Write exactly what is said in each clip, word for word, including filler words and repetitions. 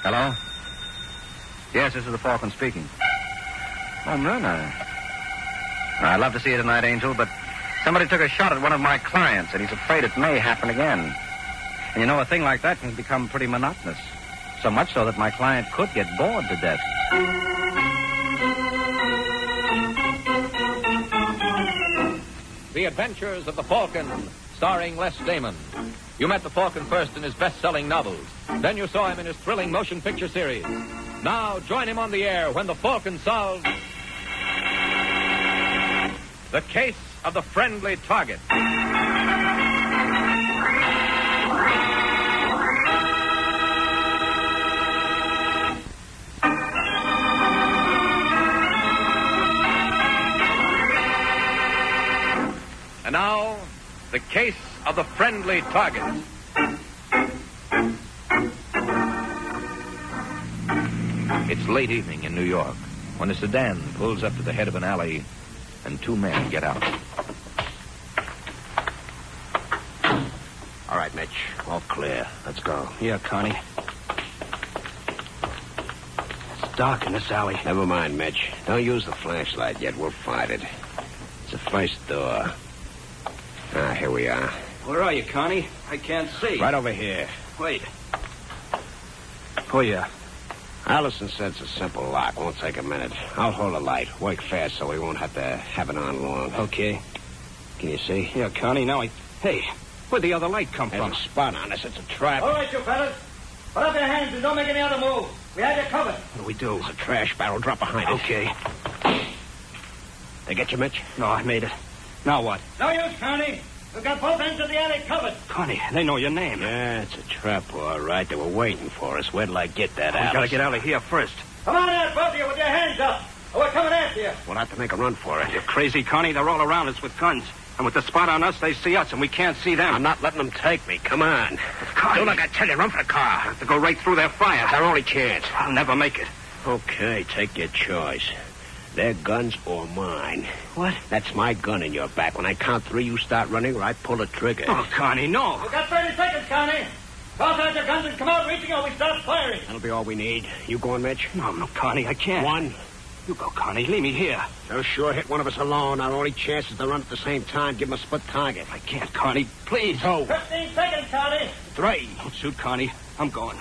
Hello? Yes, this is the Falcon speaking. Oh, Myrna. I'd love to see you tonight, Angel, but somebody took a shot at one of my clients, and he's afraid it may happen again. And you know, a thing like that can become pretty monotonous. So much so that my client could get bored to death. The Adventures of the Falcon, starring Les Damon. You met the Falcon first in his best-selling novels. Then you saw him in his thrilling motion picture series. Now join him on the air when the Falcon solves the case of the friendly target. And now, the case of the friendly target. It's late evening in New York when a sedan pulls up to the head of an alley and two men get out. All right, Mitch. All clear. Let's go. Here, Connie. It's dark in this alley. Never mind, Mitch. Don't use the flashlight yet. We'll find it. It's the first door. Ah, here we are. Where are you, Connie? I can't see. Right over here. Wait. Oh, yeah. Allison said it's a simple lock. Won't take a minute. I'll hold the light. Work fast so we won't have to have it on long. Okay. Can you see? Yeah, Connie, now I... Hey, where'd the other light come There's from? a spot on us. It's a trap. All right, you fellas. Put up your hands and don't make any other move. We have you covered. What do we do? There's a trash barrel. Drop behind it. Okay. They get you, Mitch? No, I made it. Now what? No use, Connie. We've got both ends of the alley covered. Connie, they know your name. Yeah, it's a trap, all right. They were waiting for us. Where'd I get that, We Alice? gotta get out of here first. Come on out, both of you, with your hands up. Or we're coming after you. We'll have to make a run for it. You're crazy, Connie. They're all around us with guns. And with the spot on us, they see us, and we can't see them. I'm not letting them take me. Come on. Connie. Do like I tell you. Run for the car. I have to go right through their fire. That's our only chance. I'll never make it. Okay, take your choice. Their guns or mine. What? That's my gun in your back. When I count three, you start running or I pull the trigger. Oh, Connie, no. We've got thirty seconds, Connie. Toss out your guns and come out reaching or we start firing. That'll be all we need. You going, Mitch? No, no, Connie, I can't. One. You go, Connie. Leave me here. So sure hit one of us alone. Our only chance is to run at the same time. Give them a split target. I can't, Connie. Please. Two. Fifteen seconds, Connie. Three. Don't shoot, Connie. I'm going.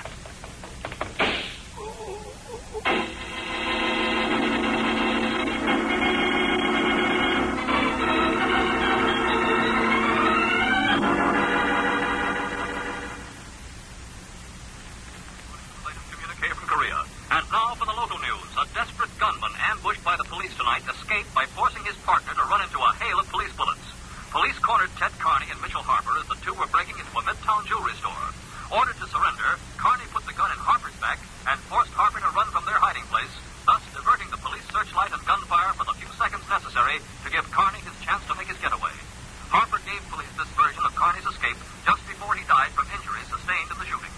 And now for the local news. A desperate gunman ambushed by the police tonight escaped by forcing his partner to run into a hail of police bullets. Police cornered Ted Carney and Mitchell Harper as the two were breaking into a Midtown jewelry store. Ordered to surrender, Carney put the gun in Harper's back and forced Harper to run from their hiding place, thus diverting the police searchlight and gunfire for the few seconds necessary to give Carney his chance to make his getaway. Harper gave police this version of Carney's escape just before he died from injuries sustained in the shooting.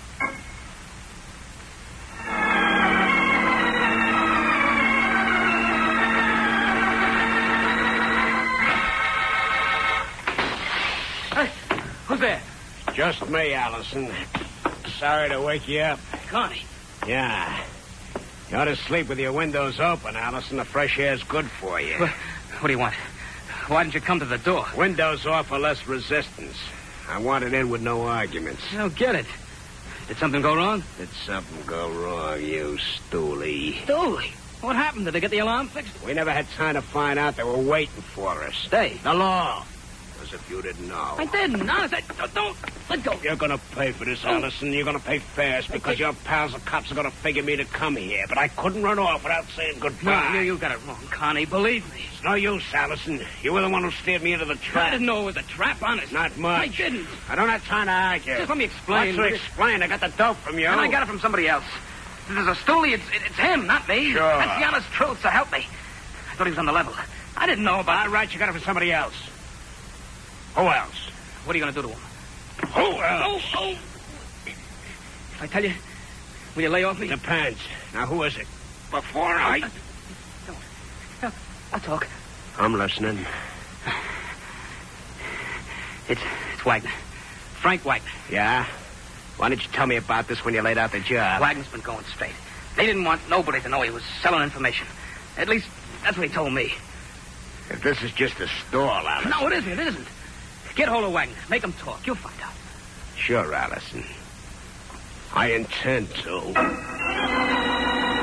Who's there? Just me, Allison. Sorry to wake you up. Connie. Yeah. You ought to sleep with your windows open, Allison. The fresh air's good for you. What, what do you want? Why didn't you come to the door? Windows offer less resistance. I want it in with no arguments. I don't get it. Did something go wrong? Did something go wrong, you stoolie? Dooley. What happened? Did they get the alarm fixed? We never had time to find out. They were waiting for us. They? The law. As if you didn't know. I didn't. Honest, I, don't, don't. Let go. You're going to pay for this, Allison. You're going to pay fast because your pals, the cops, are going to figure me to come here. But I couldn't run off without saying goodbye. No, you, you got it wrong, Connie. Believe me. It's no use, Allison. You were the one who steered me into the trap. I didn't know it was a trap, honest. Not much. I didn't. I don't have time to argue. Just let me explain. What's to explain? I got the dope from you. And I got it from somebody else. There's a stoolie. It's, it's him, not me. Sure. That's the honest truth, so help me. I thought he was on the level. I didn't know about All right, you got it from somebody else. Who else? What are you going to do to him? Who else? Oh, oh. If I tell you, will you lay off me? Depends. Now, who is it? Before I... No. No. I'll talk. I'm listening. It's, it's Wagner. Frank Wagner. Yeah? Why didn't you tell me about this when you laid out the job? Wagner's been going straight. They didn't want nobody to know he was selling information. At least, that's what he told me. If this is just a stall, Allison. No, it isn't. It isn't. Get hold of Wagner. Make him talk. You'll find out. Sure, Allison. I intend to.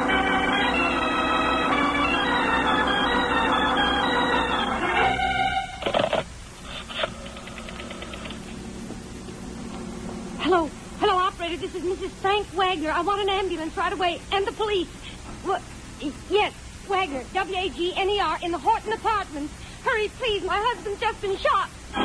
Hello. Hello, operator. This is Missus Frank Wagner. I want an ambulance right away. And the police. What? Yes, Wagner. W A G N E R in the Horton Apartments. Hurry, please. My husband's just been shot.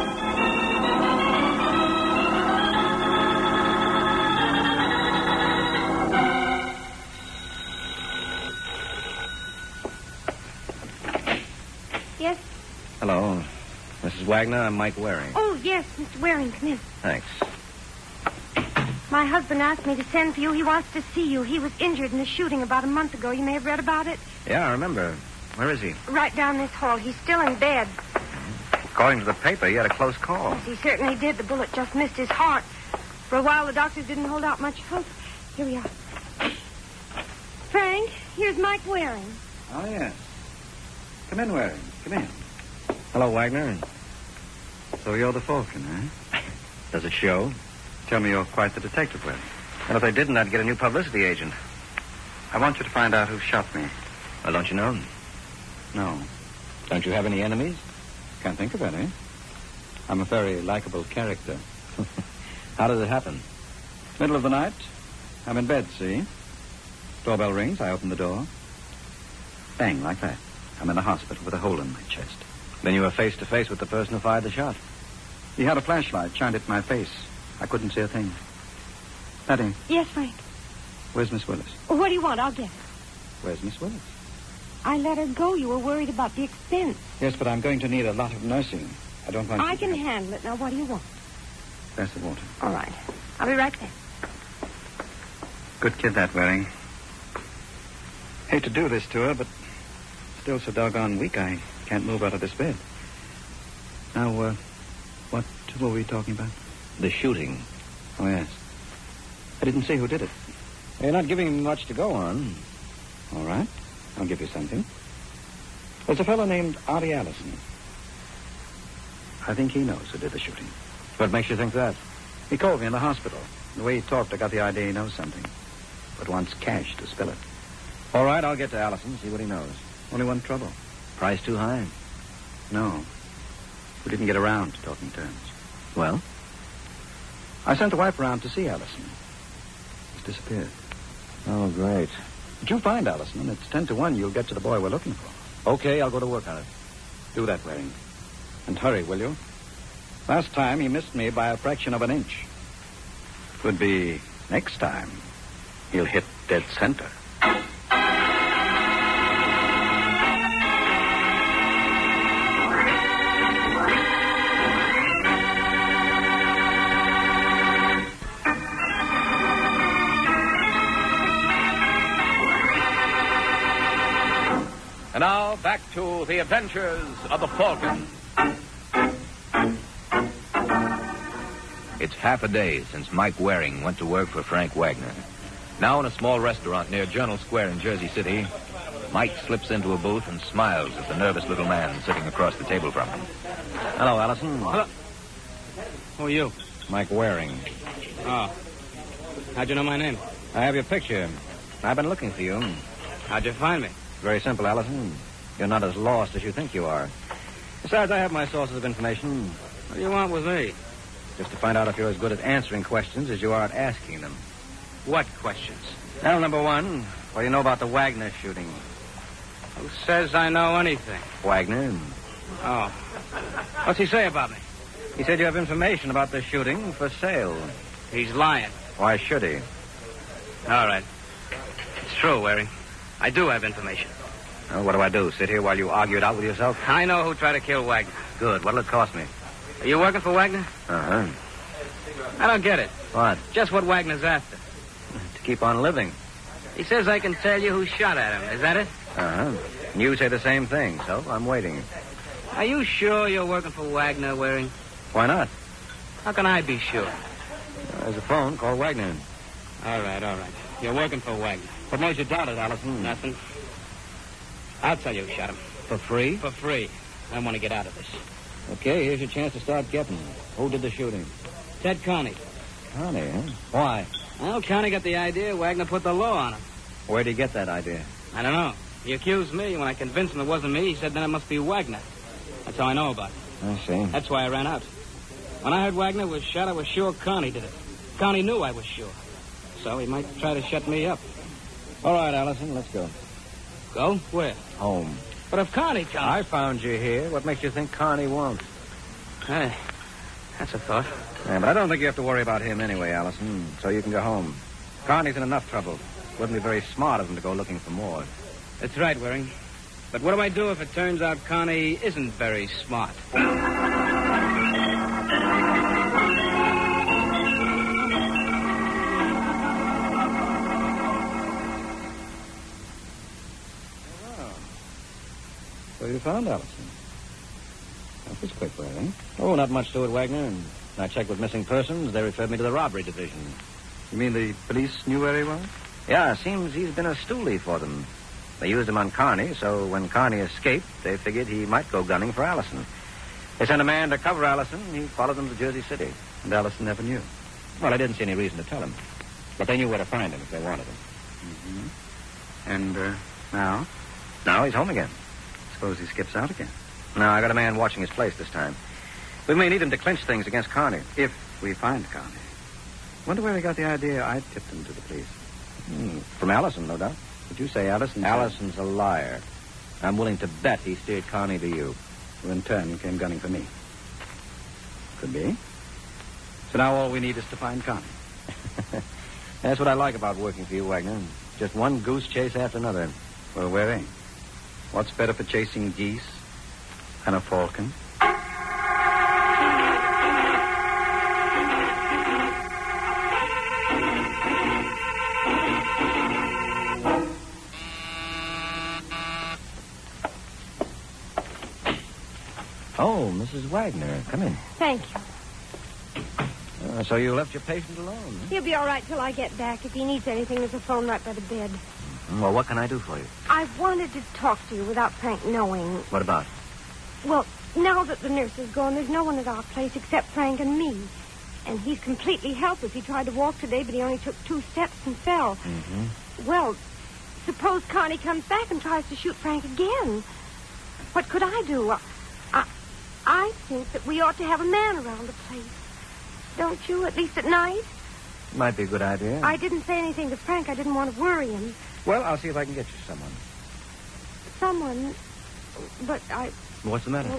Yes? Hello. Missus Wagner, I'm Mike Waring. Oh, yes, Mister Waring. Come in. Thanks. My husband asked me to send for you. He wants to see you. He was injured in a shooting about a month ago. You may have read about it. Yeah, I remember. Where is he? Right down this hall. He's still in bed. According to the paper, he had a close call. Yes, he certainly did. The bullet just missed his heart. For a while, the doctors didn't hold out much hope. Here we are. Frank, here's Mike Waring. Oh, yes. Come in, Waring. Come in. Hello, Wagner. So you're the Falcon, eh? Does it show? Tell me you're quite the detective, Waring. And if they didn't, I'd get a new publicity agent. I want you to find out who shot me. Well, don't you know? No. Don't you have any enemies? Can't think of any. I'm a very likable character. How did it happen? Middle of the night. I'm in bed, see? Doorbell rings. I open the door. Bang, like that. I'm in the hospital with a hole in my chest. Then you were face to face with the person who fired the shot. He had a flashlight shined at my face. I couldn't see a thing. Patty. Yes, Frank. Where's Miss Willis? Well, what do you want? I'll get her. Where's Miss Willis? I let her go. You were worried about the expense. Yes, but I'm going to need a lot of nursing. I don't want I you can to... handle it. Now, what do you want? Glass of water. All right. I'll be right there. Good kid, that, Waring. Hate to do this to her, but still so doggone weak I can't move out of this bed. Now, uh, what were we talking about? The shooting. Oh, yes. I didn't see who did it. You're not giving me much to go on. All right. I'll give you something. There's a fellow named Artie Allison. I think he knows who did the shooting. What makes you think that? He called me in the hospital. The way he talked, I got the idea he knows something. But wants cash to spill it. All right, I'll get to Allison, see what he knows. Only one trouble. Price too high? No. We didn't get around to talking terms. Well? I sent the wife around to see Allison. He's disappeared. Oh, great. But you'll find Allison, and it's ten to one you'll get to the boy we're looking for. Okay, I'll go to work on it. Do that, Waring. And hurry, will you? Last time he missed me by a fraction of an inch. Could be next time he'll hit dead center. And now, back to the adventures of the Falcon. It's half a day since Mike Waring went to work for Frank Wagner. Now in a small restaurant near Journal Square in Jersey City, Mike slips into a booth and smiles at the nervous little man sitting across the table from him. Hello, Allison. Hello. Who are you? Mike Waring. Oh. How'd you know my name? I have your picture. I've been looking for you. How'd you find me? Very simple, Allison. You're not as lost as you think you are. Besides, I have my sources of information. What do you want with me? Just to find out if you're as good at answering questions as you are at asking them. What questions? Now, number one, what do you know about the Wagner shooting? Who says I know anything? Wagner. Oh. What's he say about me? He said you have information about the shooting for sale. He's lying. Why should he? All right. It's true, Waring. I do have information. Well, what do I do? Sit here while you argue it out with yourself? I know who tried to kill Wagner. Good. What'll it cost me? Are you working for Wagner? Uh-huh. I don't get it. What? Just what Wagner's after. To keep on living. He says I can tell you who shot at him. Is that it? Uh-huh. And you say the same thing, so I'm waiting. Are you sure you're working for Wagner, Waring? Why not? How can I be sure? There's a phone. Call Wagner. All right, all right. You're working for Wagner. What makes you doubt it, Allison? Nothing. I'll tell you who shot him. For free? For free. I want to get out of this. Okay, here's your chance to start getting. Who did the shooting? Ted Carney. Carney, huh? Why? Well, Carney got the idea. Wagner put the law on him. Where'd he get that idea? I don't know. He accused me. When I convinced him it wasn't me, he said then it must be Wagner. That's how I know about it. I see. That's why I ran out. When I heard Wagner was shot, I was sure Carney did it. Carney knew I was sure. So he might try to shut me up. All right, Allison, let's go. Go? Where? Home. But if Carney comes... I found you here. What makes you think Carney won't? Hey, that's a thought. Yeah, but I don't think you have to worry about him anyway, Allison. So you can go home. Carney's in enough trouble. Wouldn't be very smart of him to go looking for more. That's right, Waring. But what do I do if it turns out Carney isn't very smart? So you found Allison. That was quick, Waring. Oh, not much to it, Wagner. And I checked with missing persons. They referred me to the robbery division. You mean the police knew where he was? Yeah, it seems he's been a stoolie for them. They used him on Carney, so when Carney escaped, they figured he might go gunning for Allison. They sent a man to cover Allison. He followed them to Jersey City. And Allison never knew. Well, I didn't see any reason to tell him. But they knew where to find him if they wanted him. Mm-hmm. And, uh, now? Now he's home again. Suppose he skips out again. No, I got a man watching his place this time. We may need him to clinch things against Carney. If we find Carney. Wonder where he got the idea I tipped him to the police. Hmm, from Allison, no doubt. Did you say Allison? Allison's a liar. I'm willing to bet he steered Carney to you. Who in turn came gunning for me. Could be. So now all we need is to find Carney. That's what I like about working for you, Wagner. Just one goose chase after another. Well, Waring, what's better for chasing geese than a falcon? Oh, Missus Wagner, come in. Thank you. Uh, so you left your patient alone, huh? He'll be all right till I get back. If he needs anything, there's a phone right by the bed. Well, what can I do for you? I wanted to talk to you without Frank knowing. What about? Well, now that the nurse is gone, there's no one at our place except Frank and me. And he's completely helpless. He tried to walk today, but he only took two steps and fell. Mm-hmm. Well, suppose Connie comes back and tries to shoot Frank again. What could I do? I, I, I think that we ought to have a man around the place. Don't you, at least at night? Might be a good idea. I didn't say anything to Frank. I didn't want to worry him. Well, I'll see if I can get you someone. Someone, but I... What's the matter? Well,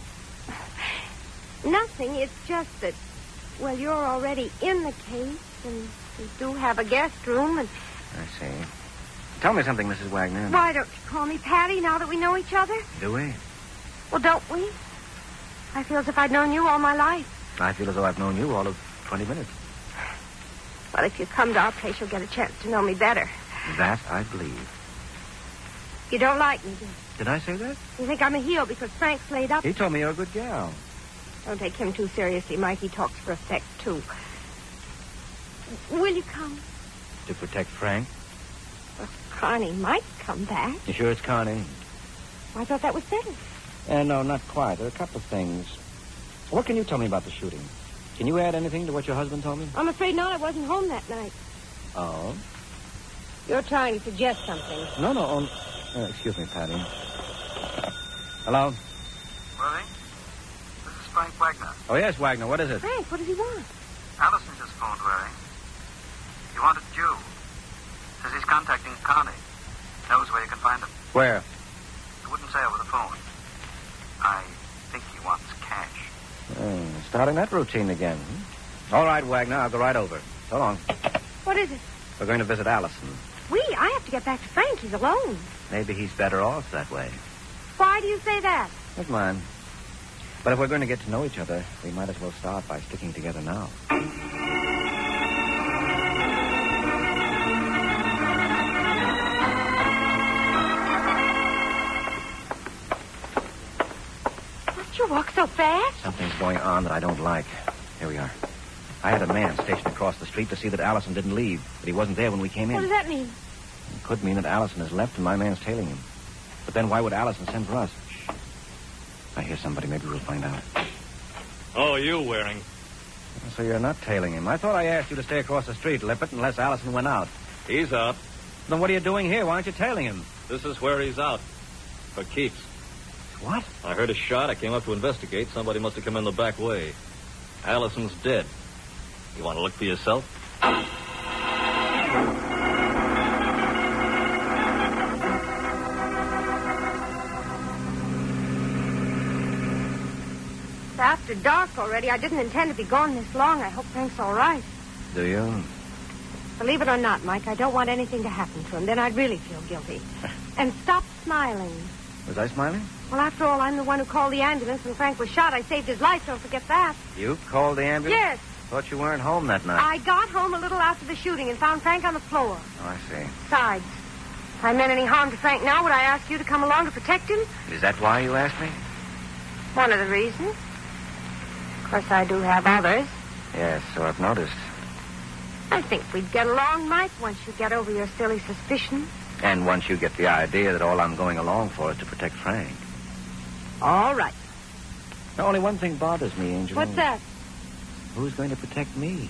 nothing. It's just that, well, you're already in the case, and we do have a guest room, and... I see. Tell me something, Missus Wagner. Why don't you call me Patty now that we know each other? Do we? Well, don't we? I feel as if I'd known you all my life. I feel as though I've known you all of twenty minutes. Well, if you come to our place, you'll get a chance to know me better. That I believe. You don't like me, do you? Did I say that? You think I'm a heel because Frank's laid up? He told me you're a good gal. Don't take him too seriously, Mike. He talks for effect, too. Will you come? To protect Frank? Well, Connie might come back. You sure it's Connie? I thought that was settled. Uh, no, not quite. There are a couple of things. What can you tell me about the shooting? Can you add anything to what your husband told me? I'm afraid not. I wasn't home that night. Oh? You're trying to suggest something. No, no. Um, uh, excuse me, Patty. Hello? Waring? This is Frank Wagner. Oh, yes, Wagner. What is it? Frank, what does he want? Allison just phoned Waring. He wanted you. Says he's contacting Connie. Knows where you can find him. Where? He wouldn't say over the phone. I think he wants cash. Uh, starting that routine again. Hmm? All right, Wagner. I'll go right over. So long. What is it? We're going to visit Allison. We? I have to get back to Frank. He's alone. Maybe he's better off that way. Why do you say that? That's mine. But if we're going to get to know each other, we might as well start by sticking together now. Don't you walk so fast? Something's going on that I don't like. Here we are. I had a man stationed across the street to see that Allison didn't leave, but he wasn't there when we came in. What does that mean? It could mean that Allison has left and my man's tailing him. But then why would Allison send for us? I hear somebody. Maybe we'll find out. Oh, you, Waring. So you're not tailing him. I thought I asked you to stay across the street, Lippert, unless Allison went out. He's out. Then what are you doing here? Why aren't you tailing him? This is where he's out. For keeps. What? I heard a shot. I came up to investigate. Somebody must have come in the back way. Allison's dead. You want to look for yourself? It's after dark already. I didn't intend to be gone this long. I hope Frank's all right. Do you? Believe it or not, Mike, I don't want anything to happen to him. Then I'd really feel guilty. And stop smiling. Was I smiling? Well, after all, I'm the one who called the ambulance when Frank was shot. I saved his life. Don't forget that. You called the ambulance? Yes. Thought you weren't home that night. I got home a little after the shooting and found Frank on the floor. Oh, I see. Besides, if I meant any harm to Frank now, would I ask you to come along to protect him? Is that why you asked me? One of the reasons. Of course, I do have others. Yes, so I've noticed. I think we'd get along, Mike, once you get over your silly suspicions. And once you get the idea that all I'm going along for is to protect Frank. All right. Now, only one thing bothers me, Angel. What's that? Who's going to protect me?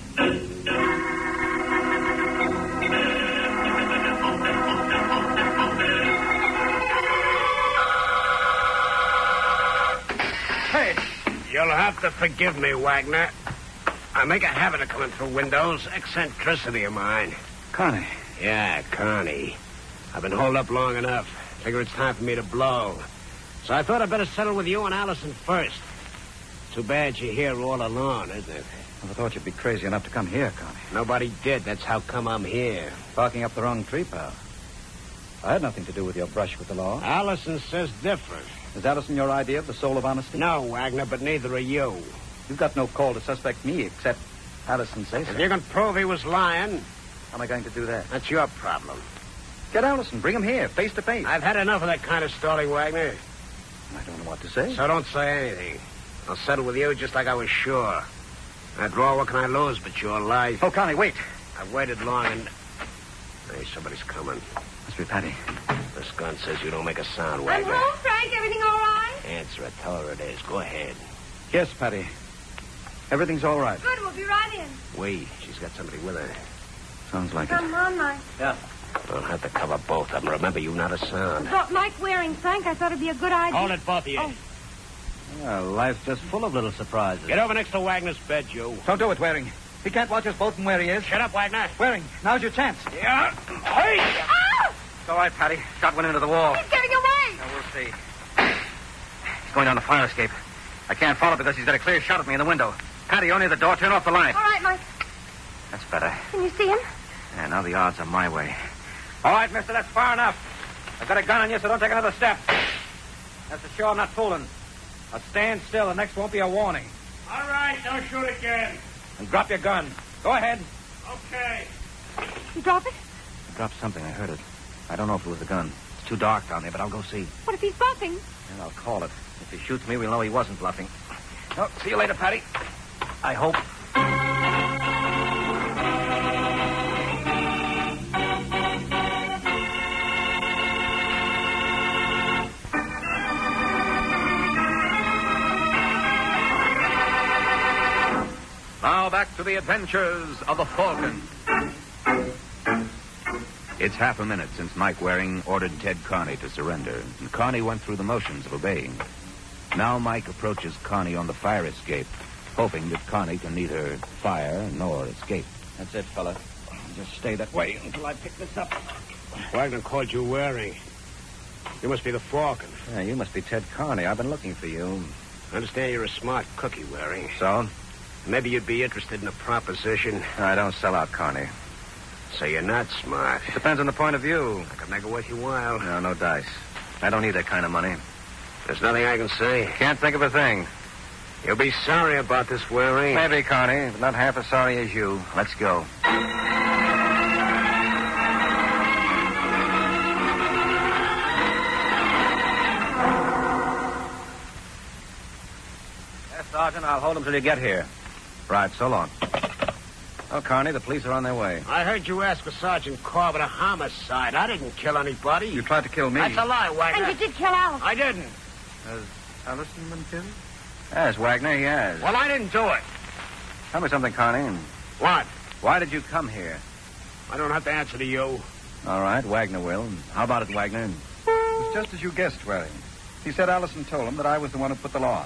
Hey, you'll have to forgive me, Wagner. I make a habit of coming through windows. Eccentricity of mine. Connie. Yeah, Connie. I've been holed up long enough. Figure it's time for me to blow. So I thought I'd better settle with you and Allison first. Too bad you're here all alone, isn't it? I thought you'd be crazy enough to come here, Connie. Nobody did. That's how come I'm here. Barking up the wrong tree, pal. I had nothing to do with your brush with the law. Allison says different. Is Allison your idea of the soul of honesty? No, Wagner, but neither are you. You've got no call to suspect me, except Allison says so. If you can prove he was lying, how am I going to do that? That's your problem. Get Allison. Bring him here, face to face. I've had enough of that kind of stalling, Wagner. I don't know what to say. So don't say anything. I'll settle with you just like I was sure. After all, what can I lose but your life? Oh, Connie, wait. I've waited long and... Hey, somebody's coming. Must be Patty. This gun says you don't make a sound, I'm Wagner. home, Frank. Everything all right? Answer it. Tell her it is. Go ahead. Yes, Patty. Everything's all right. Good. We'll be right in. Wait. She's got somebody with her. Sounds like Come it. on, Mike. Yeah. I'll have to cover both of them. Remember, you not a sound. I thought Mike Waring, Frank. I thought it'd be a good idea. Hold it, both of you. Oh. Well, life's just full of little surprises. Get over next to Wagner's bed, you. Don't do it, Waring. He can't watch us both from where he is. Shut up, Wagner. Waring, now's your chance. Yeah. Hey! Ah! It's all right, Patty. Shot went into the wall. He's getting away. Now, we'll see. He's going down the fire escape. I can't follow because he's got a clear shot at me in the window. Patty, you're near the door. Turn off the light. All right, Mike. That's better. Can you see him? Yeah, now the odds are my way. All right, mister, that's far enough. I've got a gun on you, so don't take another step. That's for sure I'm not fooling. Now stand still. The next won't be a warning. All right, don't shoot again. And drop your gun. Go ahead. Okay. You drop it? I dropped something. I heard it. I don't know if it was a gun. It's too dark down there, but I'll go see. What if he's bluffing? And I'll call it. If he shoots me, we'll know he wasn't bluffing. Oh, see you later, Patty. I hope. Now back to the adventures of the Falcon. It's half a minute since Mike Waring ordered Ted Carney to surrender, and Carney went through the motions of obeying. Now Mike approaches Carney on the fire escape, hoping that Carney can neither fire nor escape. That's it, fella. Just stay that way until I pick this up. Wagner called you Waring. You must be the Falcon. Yeah, you must be Ted Carney. I've been looking for you. I understand you're a smart cookie, Waring. So? Maybe you'd be interested in a proposition. I don't sell out, Carney. So you're not smart. Depends on the point of view. I could make it worth your while. No, no dice. I don't need that kind of money. There's nothing I can say. Can't think of a thing. You'll be sorry about this, Waring. Maybe, Carney, but not half as sorry as you. Let's go. Yes, Sergeant, I'll hold him till you get here. Right, so long. Oh, Carney, the police are on their way. I heard you ask for Sergeant Corbett a homicide. I didn't kill anybody. You tried to kill me. That's a lie, Wagner. And you did kill Alice. I didn't. Has Allison been killed? Yes, Wagner, he has. Well, I didn't do it. Tell me something, Carney. What? Why did you come here? I don't have to answer to you. All right, Wagner will. How about it, Wagner? It's just as you guessed, Waring. He said Allison told him that I was the one who put the law on.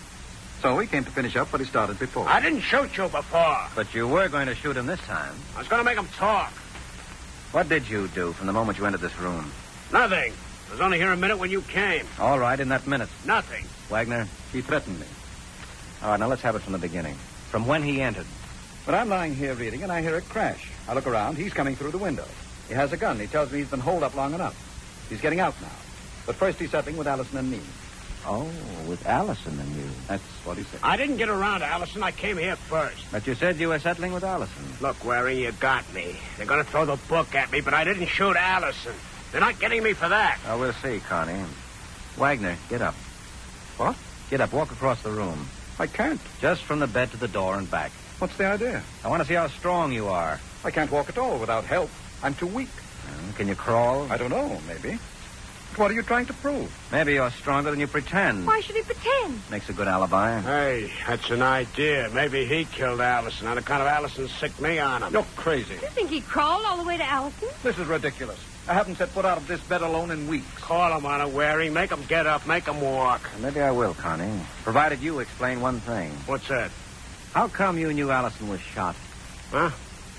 So he came to finish up what he started before. I didn't shoot you before. But you were going to shoot him this time. I was going to make him talk. What did you do from the moment you entered this room? Nothing. I was only here a minute when you came. All right, in that minute. Nothing. Wagner? He threatened me. All right, now let's have it from the beginning. From when he entered. But I'm lying here reading, and I hear it crash. I look around. He's coming through the window. He has a gun. He tells me he's been holed up long enough. He's getting out now. But first he's settling with Allison and me. Oh, with Allison and you. That's what he said. I didn't get around to Allison. I came here first. But you said you were settling with Allison. Look, Waring, you got me. They're going to throw the book at me, but I didn't shoot Allison. They're not getting me for that. Oh, we'll see, Connie. Wagner, get up. What? Get up. Walk across the room. I can't. Just from the bed to the door and back. What's the idea? I want to see how strong you are. I can't walk at all without help. I'm too weak. Uh, can you crawl? I don't know, maybe. But what are you trying to prove? Maybe you're stronger than you pretend. Why should he pretend? Makes a good alibi. Hey, that's an idea. Maybe he killed Allison on account of Allison sicked me on him. You're crazy. You think he crawled all the way to Allison? This is ridiculous. I haven't set foot out of this bed alone in weeks. Call him on it, Waring. Make him get up. Make him walk. Maybe I will, Connie. Provided you explain one thing. What's that? How come you knew Allison was shot? Huh?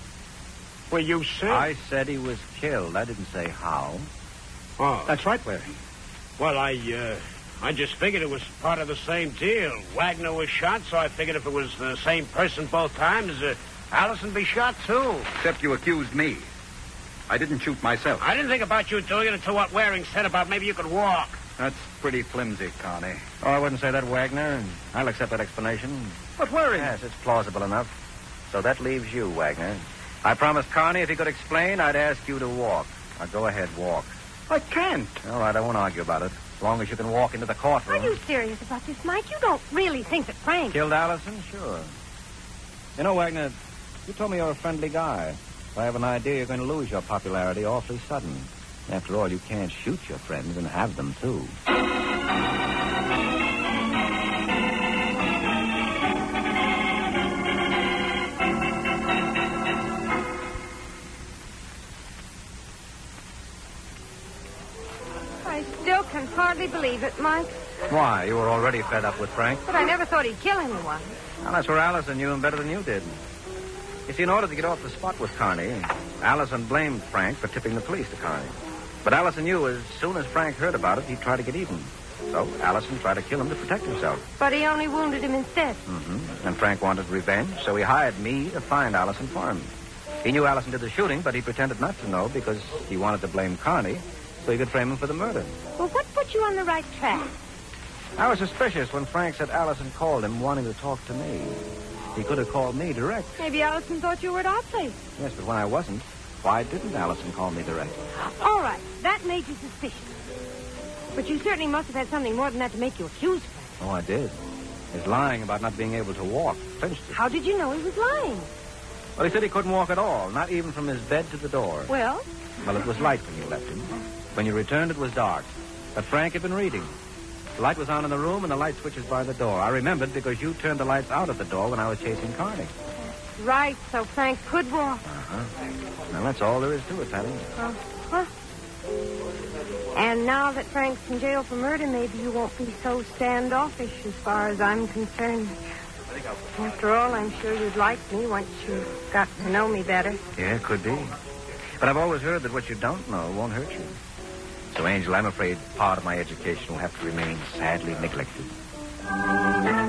Well, you said... I said he was killed. I didn't say how. Oh. That's right, Larry. Well, I, uh... I just figured it was part of the same deal. Wagner was shot, so I figured if it was the same person both times, uh, Allison be shot, too. Except you accused me. I didn't shoot myself. I didn't think about you doing it until what Waring said about maybe you could walk. That's pretty flimsy, Connie. Oh, I wouldn't say that, Wagner. I'll accept that explanation. But Waring... Yes, it's plausible enough. So that leaves you, Wagner. I promised Carney if he could explain, I'd ask you to walk. Now, go ahead, walk. I can't. All right, I won't argue about it. As long as you can walk into the courtroom. Are you serious about this, Mike? You don't really think that Frank... Killed Allison? Sure. You know, Wagner, you told me you're a friendly guy. I have an idea you're going to lose your popularity awfully sudden. After all, you can't shoot your friends and have them, too. I still can hardly believe it, Mike. Why? You were already fed up with Frank? But I never thought he'd kill anyone. Well, that's where Allison knew him better than you did. You see, in order to get off the spot with Carney, Allison blamed Frank for tipping the police to Carney. But Allison knew as soon as Frank heard about it, he'd try to get even. So Allison tried to kill him to protect himself. But he only wounded him instead. Mm-hmm. And Frank wanted revenge, so he hired me to find Allison for him. He knew Allison did the shooting, but he pretended not to know because he wanted to blame Carney so he could frame him for the murder. Well, what put you on the right track? I was suspicious when Frank said Allison called him wanting to talk to me. He could have called me direct. Maybe Allison thought you were at our place. Yes, but when I wasn't, why didn't Allison call me direct? All right, that made you suspicious. But you certainly must have had something more than that to make you accuse Frank. Oh, I did. His lying about not being able to walk clinched it. How did you know he was lying? Well, he said he couldn't walk at all, not even from his bed to the door. Well? Well, it was light when you left him. When you returned, it was dark. But Frank had been reading. The light was on in the room, and the light switches by the door. I remembered because you turned the lights out at the door when I was chasing Carney. Right, so Frank could walk. Uh-huh. Well, that's all there is to it, Patty. Uh-huh. And now that Frank's in jail for murder, maybe you won't be so standoffish as far as I'm concerned. After all, I'm sure you'd like me once you got to know me better. Yeah, it could be. But I've always heard that what you don't know won't hurt you. So, Angel, I'm afraid part of my education will have to remain sadly neglected.